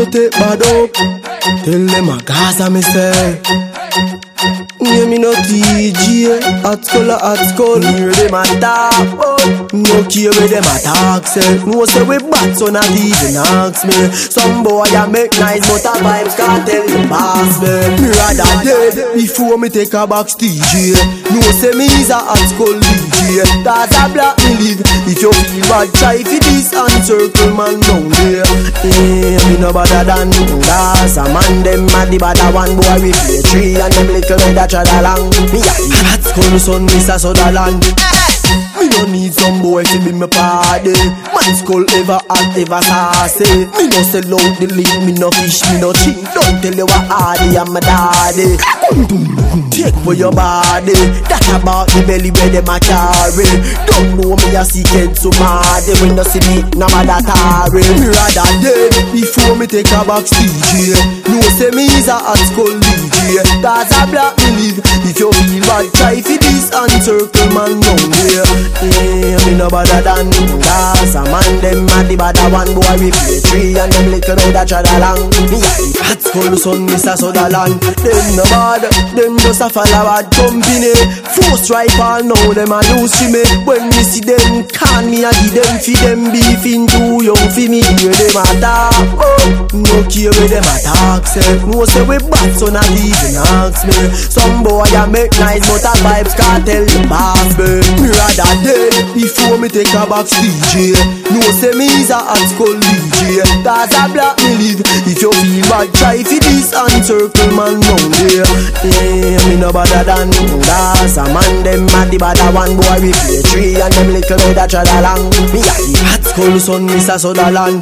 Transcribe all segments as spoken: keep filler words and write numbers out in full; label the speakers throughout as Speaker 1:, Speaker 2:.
Speaker 1: take bad up. Tell them a Gaza me say. Yeah, me no T G, hot school, hot school. Hear them a talk, but no care where them a talk. Say, no say we bad, so not even ask me. Some boy a make nice, but a vibes can't tell the boss me. Me rather dead before me take a box T G. No say me is a hot school D J. Cause a black me live. If you feel bad, try for this and circle man down there. Yeah, me no better than Gaza. Man them mad the bad one boy we play three and them little red that trad along. Me a the hot school son Mister Sutherland. Me no need some boy to be my party. Man skull ever hot, ever saucy. Me no sell out the lead, me no fish, me no cheat. Don't tell you what hardy I'm my daddy. Take for your body. That about the belly where them a carry. Don't know me a secret so mad. When you see me, no matter tarry. Me rather dead before me take a box D J. No say me is a hot skull D J. Cause a black me live. If you feel bad, try for this and circle man down here. Yeah, me no better than Gaza. Man them mad the bad one boy we play three and them little red that trad along. Me a the hot skull son Mister Sutherland. Them no bad, them just a follow bad company. Force right all now them a lose to me. When me see them can me a give them fi them beef in too young fi me hear them a talk. Oh, no care where them a talk say. No say we bad so not even ask me. Some boy a make nice but a vibes can't tell the boss me. Me rather dead before me take a box D J. No say me is a hot school D J. Cause a black me live. If you feel bad try for this and circle man down there. Yeah, me no better than Gaza. Man them mad the bad one boy we play three and them little red that trad along. Me a the hot school son Mister Sutherland.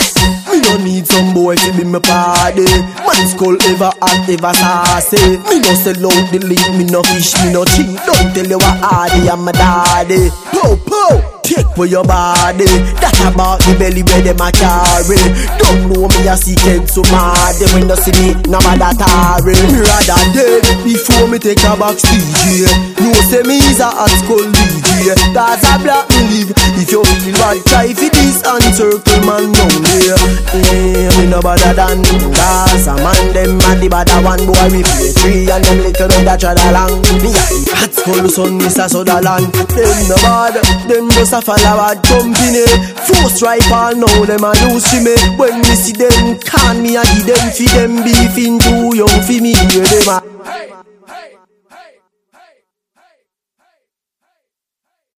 Speaker 1: Me no need some boy to be my party. Man skull ever hot, ever saucy. Me no sell out the lead, me no fish, me no cheat. Don't tell you what hardy I'm my daddy. Po po, take for your body. That about the belly where them a carry. Don't know me a secret so mad. When you see me, no matter tarry. Me rather dead before me take a box D J. No say me is a hot school D J. Cause a black me live. If you feel bad, try for this and circle man down there. Yeah, me no better than Gaza. Man them mad the bad one boy we play three and them little red that trad along. Me a the hot school son Mister Sutherland. Them no bad, them just a follow bad company. Force right all now them a lose to me. When me see them can me a give them fi them beef in too young fi me hear them a